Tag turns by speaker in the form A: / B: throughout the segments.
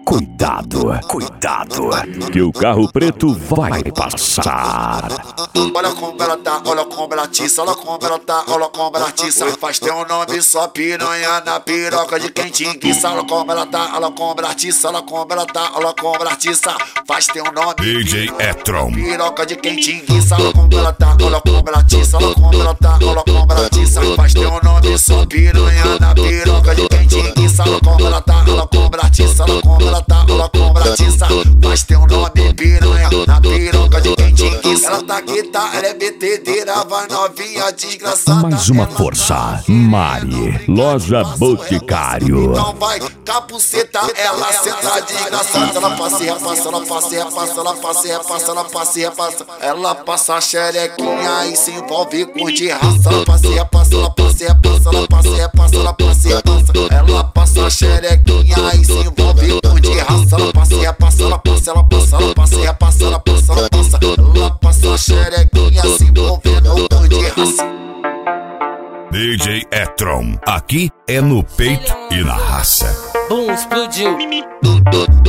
A: Cuidado, cuidado, que o carro preto vai passar.
B: Olha como ela tá, olha como ela atiça, olha como ela tá, olha como ela atiça. Faz teu nome só piranha na piroca de quem te enguiça. Olha como ela tá, olha como ela atiça, olha como ela tá, olha como ela atiça. Faz teu nome
C: DJ Etron,
B: piroca de quem te enguiça. Olha como ela tá, olha como ela atiça, olha como ela tá, olha como ela atiça. Faz teu nome só piranha na piroca de quem te enguiça. Olha como ela tá, olha como ela atiça, olha como ela tá, olha como ela atiça. Faz teu nome piranha na piroca de quem te enguiça. Ela tá que tá, ela é betedeira, vai novinha desgraçada.
A: Mais uma força, Mari, Loja Boticário.
B: Então vai, capuceta, ela senta desgraçada. Ela passa e repassa, ela passa e repassa, ela passa e repassa, ela passa e repassa. Ela passa a xerequinha e se envolve com de raça. Ela passa e repassa, ela passa e repassa, ela passa e repassa, ela passa e repassa. Ela passa a xerequinha e se envolve com de raça. Ela passa e repassa, ela passa, ela passa, ela passa e repassa, ela passa, ela passa. Ela passa a xerequinha se envolvendo com de raça.
C: DJ Etron, aqui é no peito e na raça.
D: Bum, explodiu.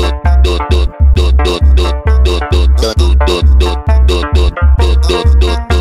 B: Do